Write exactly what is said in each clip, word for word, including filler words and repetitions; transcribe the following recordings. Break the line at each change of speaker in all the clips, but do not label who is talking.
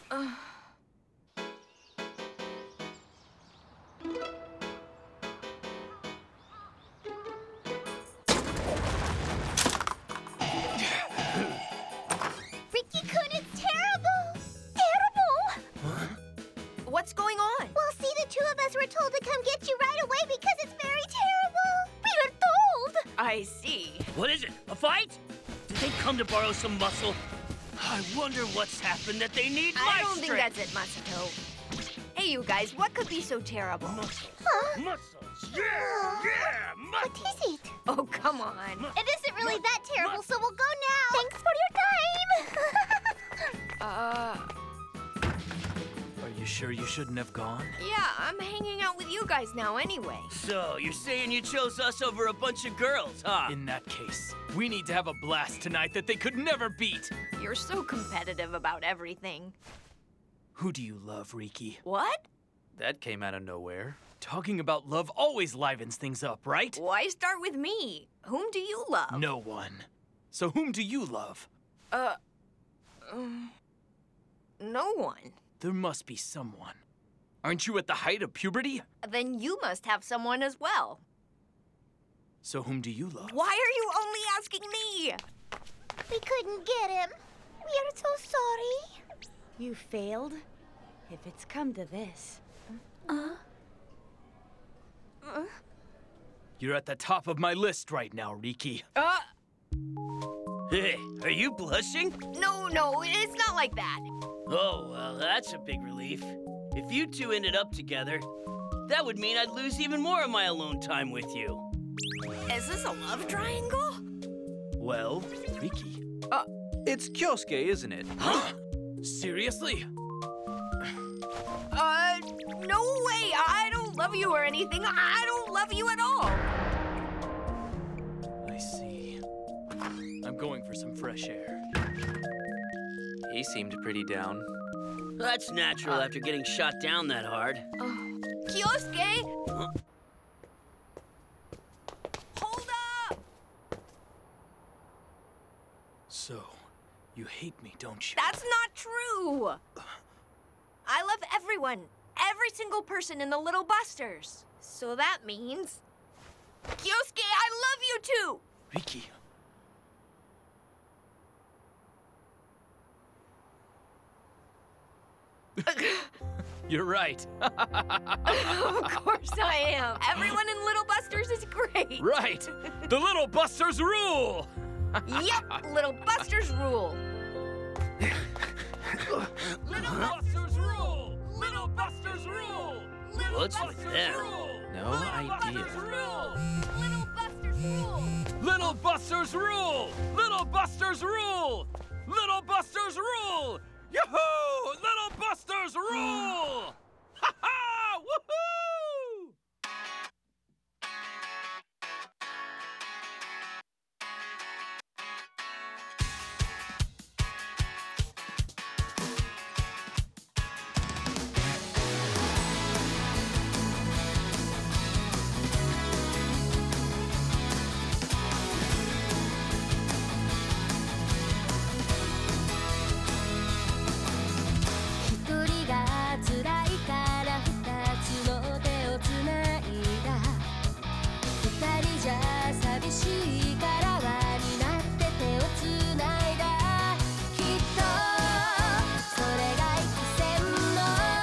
Uh...
Riki-kun is terrible! Terrible!
What's going on?
Well, see, the two of us were told to come get you right away because it's very terrible! We were told!
I see.
What is it, a fight? Did they come to borrow some muscle? I wonder what's happened that they need
I
my
don't think
strength.
that's it, Masato. Hey, you guys, what could be so terrible?
Muscles.
Huh?
Muscles. Yeah, yeah,
What
muscles.
is it?
Oh, come on.
It isn't really that terrible, so we'll go now! Thanks for your time!
Uh,
Are you sure you shouldn't have gone?
yeah, I'm hanging out with you guys now anyway.
So, you're saying you chose us over a bunch of girls, huh?
In that case, we need to have a blast tonight that they could never beat.
You're so competitive about everything.
Who do you love, Riki?
What?
That came out of nowhere. Talking about love always livens things up, right?
Why start with me? Whom do you love?
No one. So whom do you love?
Uh, um, no one.
There must be someone. Aren't you at the height of puberty?
Then you must have someone as well.
So whom do you love?
Why are you only asking me?
We couldn't get him. We are so sorry.
You failed? If it's come to this.
Uh?
Uh,
You're at the top of my list right now, Riki.
uh,
Hey, are you blushing?
no, no, it's not like that.
Oh, well, that's a big relief. If you two ended up together, that would mean I'd lose even more of my alone time with you.
Is this a love triangle?
Well, Riki.
Uh,
It's Kyosuke, isn't it?
Huh? Seriously?
uh, no way. I don't love you or anything. I don't love you at all.
I see. I'm going for some fresh air.
He seemed pretty down.
That's natural after getting shot down that hard.
Kyosuke!
Huh?
Hold up!
So, you hate me, don't you?
That's not true. I love everyone. Every single person in the Little Busters. So that means... Kyosuke, I love you too!
Riki. You're right.
Of course I am. Everyone in Little Busters is great.
Right. The Little Busters rule.
Yep, Little Busters rule.
Little Busters rule. Little Busters rule.
Little
What's with
Busters
them?
rule.
No idea.
Little Busters rule.
Little Busters rule. Little Busters rule. Little Busters rule. Yoo-hoo! Little Busters rule. Ha ha! Woohoo!
一人が辛いから二つの手をつないだ二人じゃ寂しいから輪になって手をつないだきっとそれが幾千の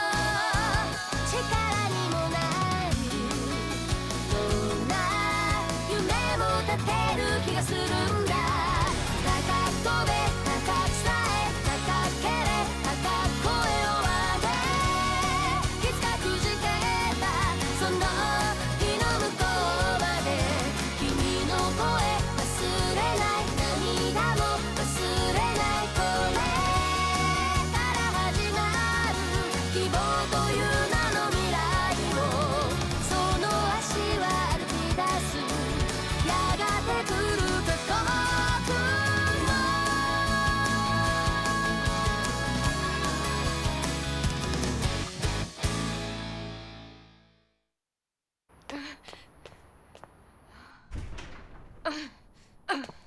力にもなるどんな夢も立てる気がするんだ高く飛べ高くさえ高けれ高く声を上げいつかくじけたその日の向こうまで君の声忘れない涙も忘れないこれから始まる希望という名の未来をその足は歩き出すやがて来る過酷も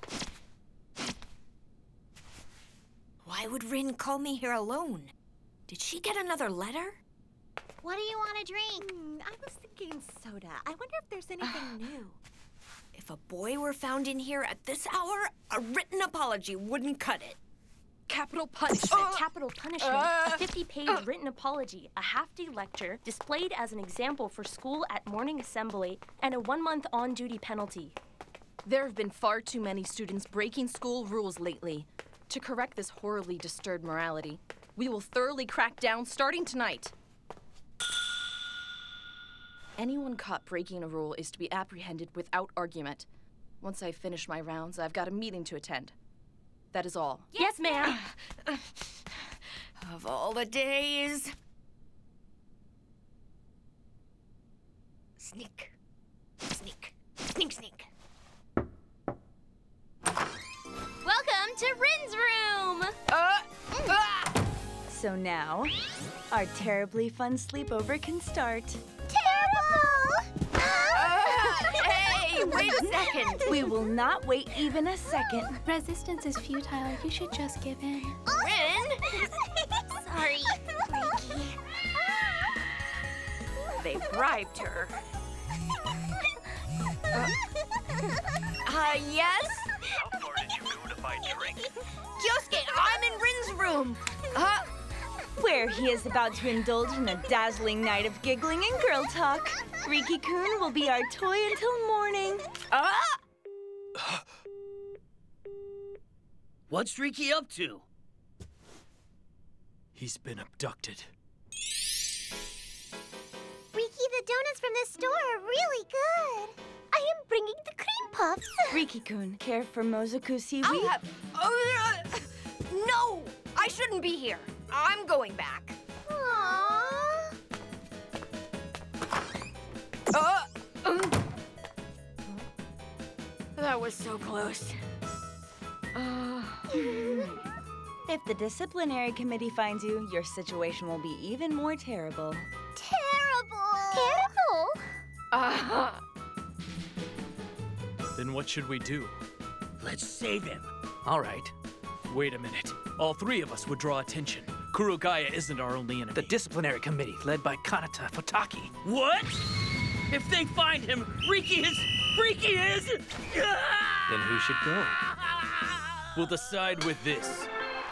Why would Rin call me here alone? Did she get another letter?
What do you want to drink?
Hmm, I was thinking soda. I wonder if there's anything new.
If a boy were found in here at this hour, a written apology wouldn't cut it.
Capital punishment. Capital punishment. A fifty-page written apology, a half-day lecture displayed as an example for school at morning assembly, and a one-month on-duty penalty.
There have been far too many students breaking school rules lately. To correct this horribly disturbed morality, we will thoroughly crack down starting tonight. Anyone caught breaking a rule is to be apprehended without argument. Once I've finished my rounds, I've got a meeting to attend. That is all.
Yes, ma'am.
Of all the days. Sneak. Sneak. Sneak, sneak.
Welcome to Rin's room!
Uh, ah!
So now, our terribly fun sleepover can start.
Terrible!
Uh, hey, wait a second.
We will not wait even a second.
Resistance is futile. You should just give in.
Rin?
Sorry, Ricky.
They bribed her. Uh, uh yes?
How far did you go to buy drink?
Kyosuke, I'm in Rin's room. Uh,
Where he is about to indulge in a dazzling night of giggling and girl talk. Riki-kun will be our toy until morning.
uh,
What's Riki up to?
He's been abducted.
Ricky, the donuts from this store are really good. I am bringing the cream puffs.
Riki-kun, care for Mozoku seaweed?
I'll have... Oh, uh, no! I shouldn't be here. I'm going back.
Aww.
Uh, um, that was so close. Uh,
If the disciplinary committee finds you, your situation will be even more terrible.
Terrible. Terrible?
uh,
Then what should we do?
Let's save him.
All right. Wait a minute. All three of us would draw attention. Kurogaya isn't our only enemy.
The disciplinary committee, led by Kanata Futaki.
What? If they find him, Riki is... Riki is...
Then who should go?
We'll decide with this.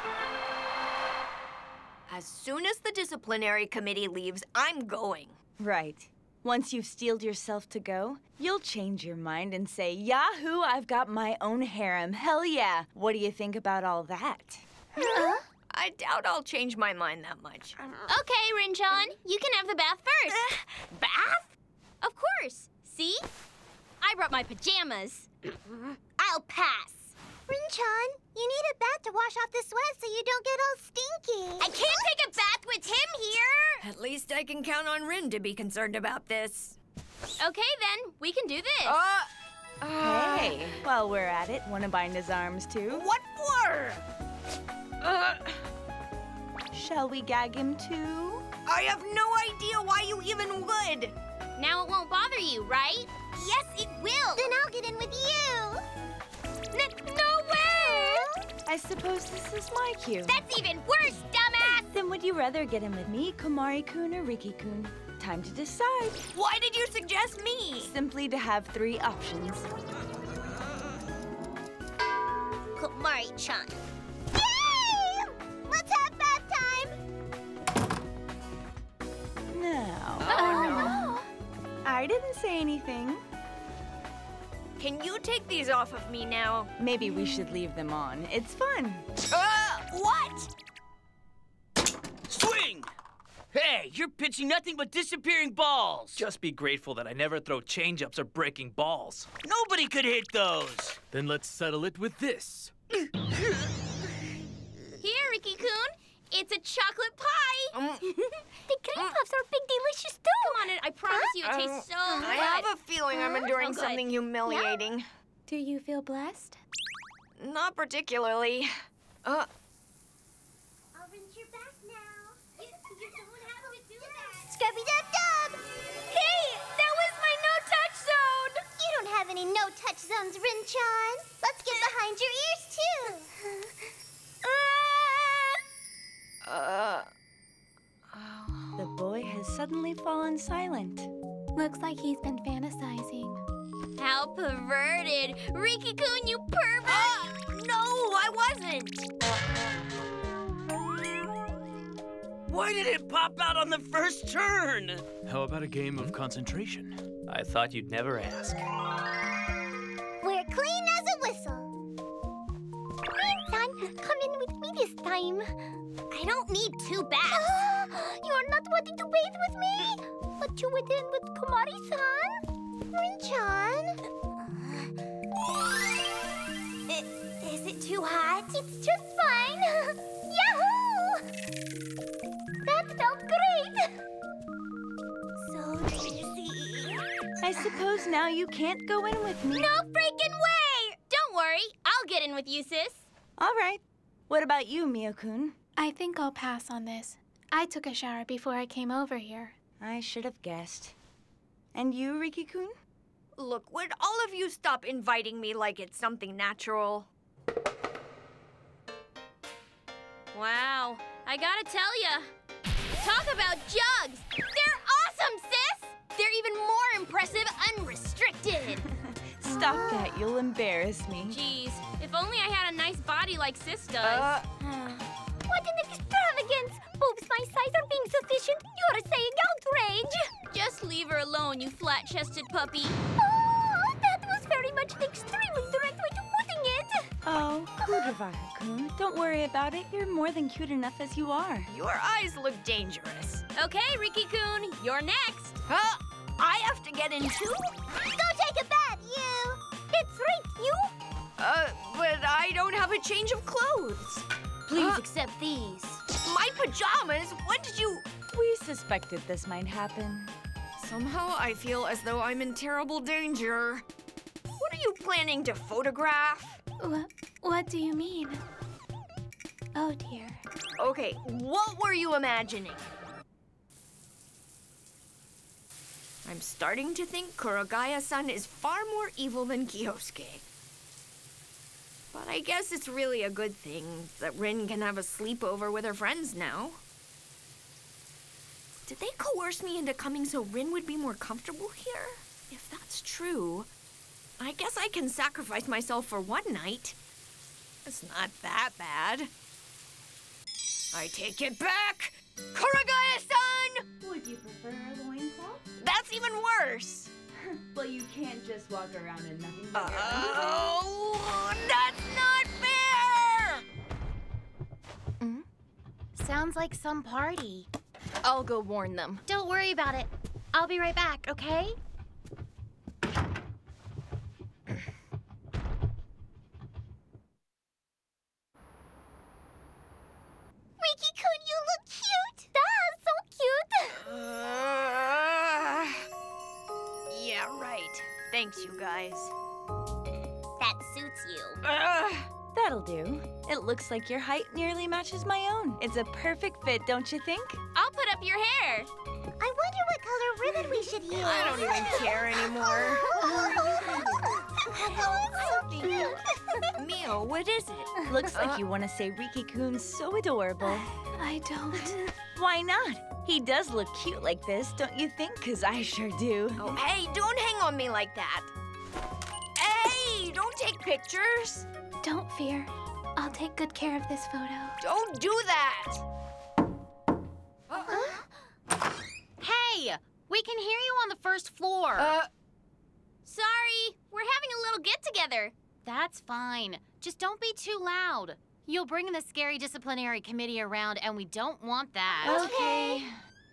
As soon as the disciplinary committee leaves, I'm going.
Right. Once you've steeled yourself to go, you'll change your mind and say, Yahoo, I've got my own harem. Hell yeah. What do you think about all that?
I doubt I'll change my mind that much.
Okay, Rin-chan, you can have the bath first.
Bath?
Of course. See? I brought my pajamas. I'll pass. Rin-chan, you need a bath to wash off the sweat so you don't get all stinky. I can't take a bath with him here.
At least I can count on Rin to be concerned about this.
Okay, then. We can do this.
Uh, uh,
Hey, while we're at it, wanna bind his arms too?
What for? Uh,
Shall we gag him too?
I have no idea why you even would.
Now it won't bother you, right? Yes, it will. Then I'll get in with you. N- no way!
I suppose this is my cue.
That's even worse, dumbass!
Then would you rather get in with me, Komari-kun, or Riki-kun? Time to decide.
Why did you suggest me?
Simply to have three options.
Komari-chan. Yay! Let's have bath time!
No.
Oh, no.
I didn't say anything.
Can you take these off of me now?
Maybe we should leave them on. It's fun.
Uh, what?
Swing! Hey, you're pitching nothing but disappearing balls.
Just be grateful that I never throw change-ups or breaking balls.
Nobody could hit those.
Then let's settle it with this.
Here, Riki-kun. It's a chocolate pie.
Um,
the cream puffs are big, delicious too. Come on, in. I promise you it tastes so
I
good.
have a feeling I'm enduring
So good.
something humiliating.
Do you feel blessed?
Not particularly. Uh,
I'll rinse your back now. You, you don't have to do that. Scubby-dub-dub! Hey, that was my no-touch zone! You don't have any no-touch zones, Rin-chan. Let's get behind your ears, too.
uh,
boy has suddenly fallen silent.
Looks like he's been fantasizing.
How perverted! Riki-kun, you pervert! Uh, no, I wasn't!
Why did it pop out on the first turn?
How about a game of concentration?
I thought you'd never ask.
We're clean as a whistle. Green-san, come in with me this time.
I don't need two baths.
You're not wanting to bathe with me? But you went in with Komari-san? Rin-chan?
Is it too hot?
It's just fine. Yahoo! That felt great.
So juicy.
I suppose now you can't go in with me.
No freaking way! Don't worry, I'll get in with you, sis.
All right. What about you, Mio-kun?
I think I'll pass on this. I took a shower before I came over here.
I should have guessed. And you, Riki-kun?
Look, would all of you stop inviting me like it's something natural? Wow, I gotta tell ya. Talk about jugs! They're awesome, sis! They're even more impressive unrestricted.
Stop that, you'll embarrass me.
Jeez, if only I had a nice body like sis does.
Uh,
What an extravagance! Boobs my size are being sufficient. You're saying outrage.
Just leave her alone, you flat-chested puppy.
Oh, that was very much the extremely direct way to putting it.
Oh, Kudavara-kun, don't worry about it. You're more than cute enough as you are.
Your eyes look dangerous. Okay, Riki-kun, you're next. Huh? I have to get in too?
Go take a bath, you. It's right, you.
Uh, but I don't have a change of clothes. Please accept these. My pajamas? When did you...
We suspected this might happen.
Somehow I feel as though I'm in terrible danger. What are you planning to photograph?
What, what do you mean? Oh, dear.
Okay, what were you imagining? I'm starting to think Kurogaya-san is far more evil than Kyosuke. But I guess it's really a good thing that Rin can have a sleepover with her friends now. Did they coerce me into coming so Rin would be more comfortable here? If that's true, I guess I can sacrifice myself for one night. It's not that bad. I take it back! Kurogaya-san!
Would you prefer a loincloth?
That's even worse!
Well, you can't just walk around in nothing but your
Oh, that's not fair!
Sounds like some party.
I'll go warn them.
Don't worry about it. I'll be right back, okay?
Riki-kun, you look cute. That's so cute.
Uh, yeah, right. Thanks, you guys.
That suits you.
Uh,
That'll do. It looks like your height nearly matches my own. It's a perfect fit, don't you think?
I'll put up your hair.
I wonder what color ribbon we should use.
I don't even care anymore.
Oh, so cute.
Mio, what is it?
Looks like you want to say Riki-kun's so adorable.
I don't.
Why not? He does look cute like this, don't you think? 'Cause I sure do.
Oh, hey, don't hang on me like that. Hey, don't take pictures.
Don't fear. I'll take good care of this photo.
Don't do that.
Hey, we can hear you on the first floor.
Uh, sorry, we're having a little get-together.
That's fine. Just don't be too loud. You'll bring the scary disciplinary committee around, and we don't want that.
Okay.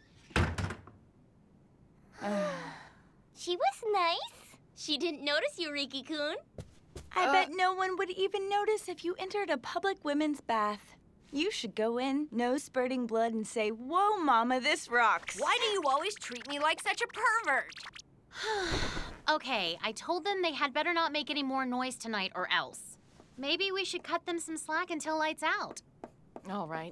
She was nice.
She didn't notice you, Riki-kun.
I bet no one would even notice if you entered a public women's bath. You should go in, nose spurting blood, and say, "Whoa, Mama, this rocks."
Why do you always treat me like such a pervert?
Okay, I told them they had better not make any more noise tonight or else. Maybe we should cut them some slack until lights out.
All right.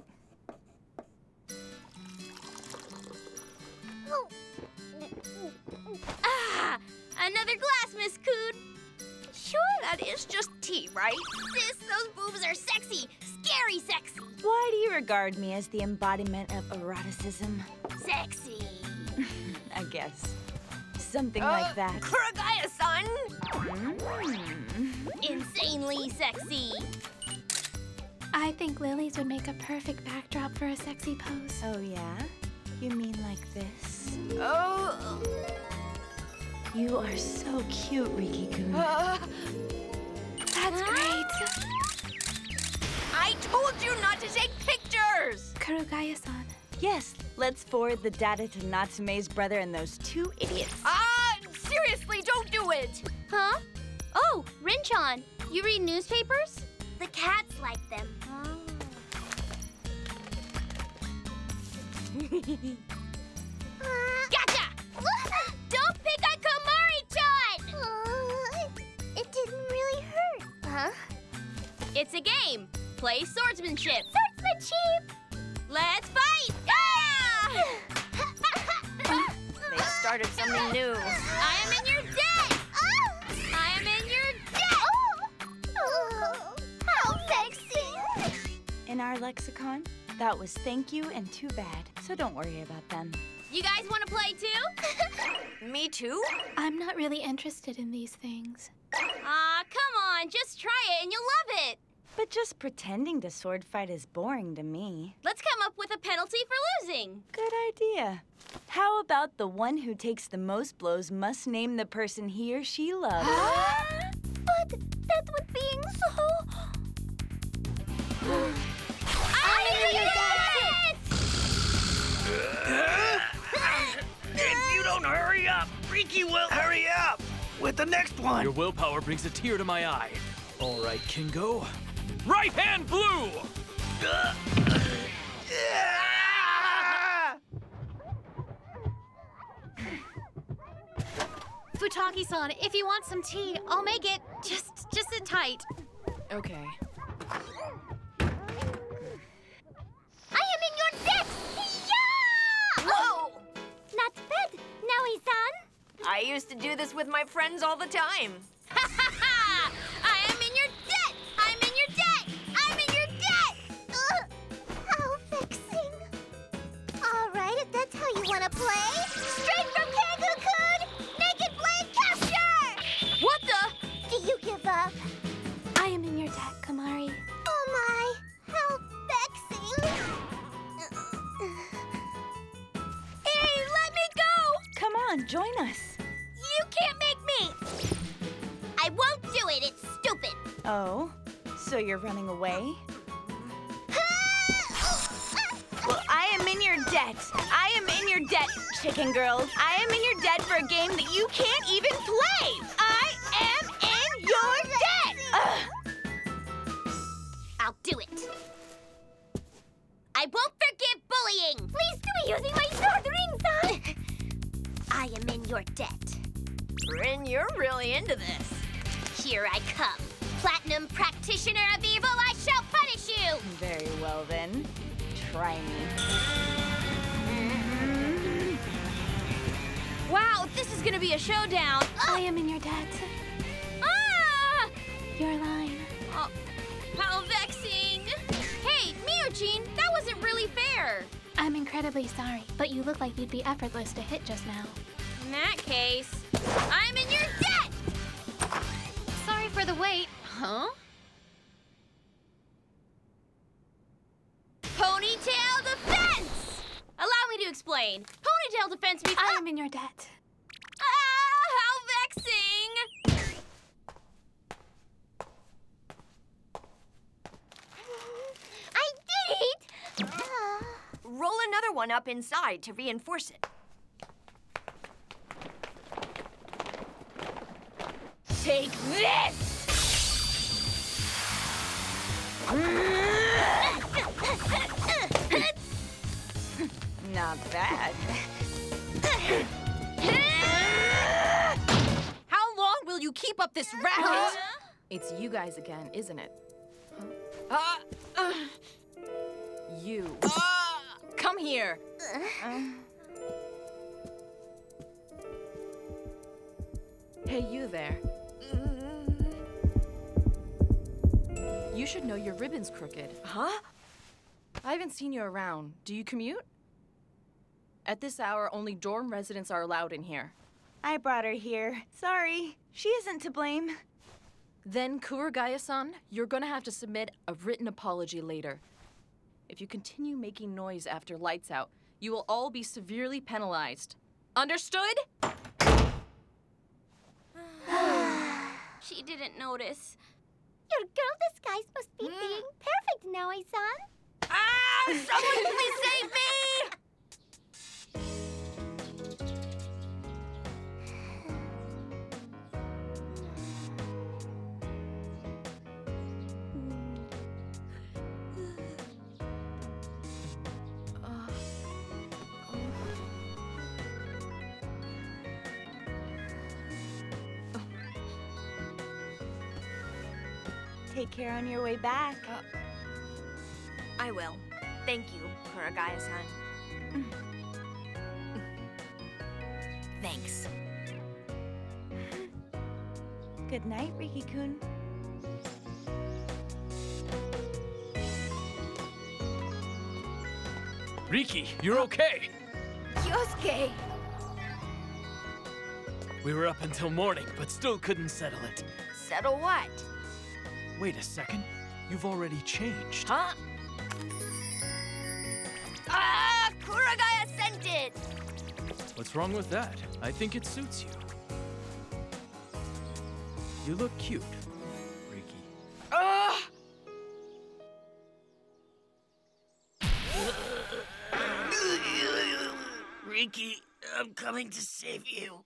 Ah, another glass, Miss Coon. Sure, that is just tea, right? Sis, those boobs are sexy, scary sexy.
Why do you regard me as the embodiment of eroticism.
Sexy.
I guess. Something
Uh,
like that.
Kuragaya-san!
Mm.
Insanely sexy.
I think lilies would make a perfect backdrop for a sexy pose.
Oh, yeah? You mean like this?
Oh.
You are so cute, Riki-kun.
Uh,
That's great.
I told you not to take pictures!
Kurugaya-san.
Yes, let's forward the data to Natsume's brother and those two idiots.
Ah, seriously, don't do it!
Huh? Oh, Rinchan, you read newspapers? The cats like them. Gotcha! Don't pick on Komari-chan! It didn't really hurt. Huh? It's a game. Play swordsmanship. Swordsmanship! Let's fight! Ah!
They started something new.
I am in your debt! I am in your debt! Oh, how vexing!
In our lexicon, that was thank you and too bad, so don't worry about them.
You guys want to play too?
Me too?
I'm not really interested in these things.
Aw, come on, just try it and you'll love it.
But just pretending to sword fight is boring to me.
Let's come up with a penalty for losing.
Good idea. How about the one who takes the most blows must name the person he or she loves?
But that would be so... I did it!
If you don't hurry up, Riki will hurry up with the next one.
Your willpower brings a tear to my eye. All right, Kingo. Right hand blue!
Futaki-san, if you want some tea, I'll make it. Just, just sit tight.
Okay.
I am in your debt! Yeah!
Whoa!
Not bad, Naoi-san.
I used to do this with my friends all the time.
Ha ha ha! I am in your debt! I'm in your debt! I'm in your debt! Ugh, how vexing. All right, if that's how you want to play. Straight from Kango-kun! Naked Blade capture! What the? Do you give up?
I am in your debt, Komari.
Oh my, how vexing. Hey, let me go!
Come on, join us.
You can't make me! I won't do it, it's stupid.
Oh, so you're running away? Well, I am in your debt. I am in your debt, chicken girls. I am in your debt for a game that you can't even play. I am in your debt. Ugh.
I'll do it. I won't forgive bullying. Please do it using my sword rings, I am in your debt.
Rin, you're really into this.
Here I come. Platinum practitioner of evil, I shall punish you!
Very well then. Try me.
Wow, this is gonna be a showdown.
I am in your debt.
Ah!
Your line.
Oh, how vexing. Hey, Miyojin, that wasn't really fair.
I'm incredibly sorry, but you look like you'd be effortless to hit just now.
In that case, I'm in your debt!
Sorry for the wait. Huh?
Ponytail defense! Allow me to explain. Ponytail defense means...
I am in your debt.
Ah, how vexing! I did it! Ah.
Roll another one up inside to reinforce it.
Take this!
Not bad.
How long will you keep up this racket? It's you guys again, isn't it? Huh? Uh, uh. You. Uh. Come here.
Uh,
Hey, you there. You should know your ribbon's crooked.
Huh?
I've haven't seen you around. Do you commute? At this hour, only dorm residents are allowed in here.
I brought her here. Sorry, she isn't to blame.
Then, Kurogaya-san, you're gonna have to submit a written apology later. If you continue making noise after lights out, you will all be severely penalized. Understood?
She didn't notice. Your girl disguise must be being perfect now, Ai-san.
Ah! Someone please save me!
Take care on your way back.
Uh, I will. Thank you, Kurogaya-san. Thanks.
Good night, Riki-kun.
Riki, you're okay.
Yosuke!
We were up until morning, but still couldn't settle it.
Settle what?
Wait a second. You've already changed.
Huh? Ah! Kurogaya sent it!
What's wrong with that? I think it suits you. You look cute, Riki.
Ugh!
Riki, I'm coming to save you.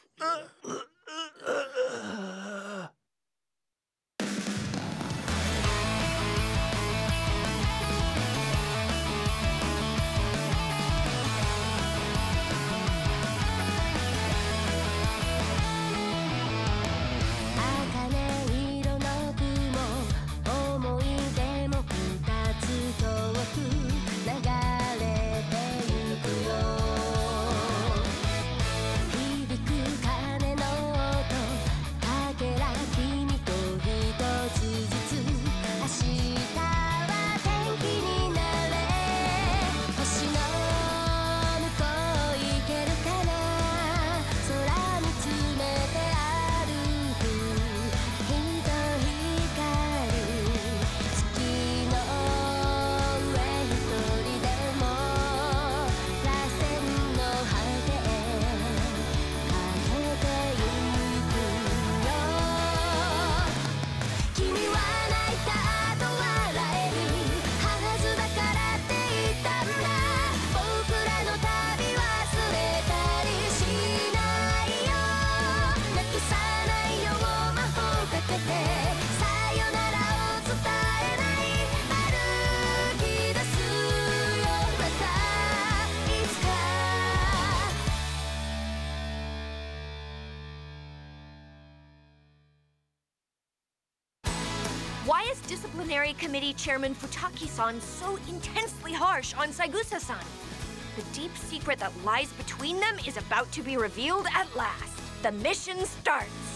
Why is Disciplinary Committee Chairman Futaki-san so intensely harsh on Saigusa-san? The deep secret that lies between them is about to be revealed at last. The mission starts!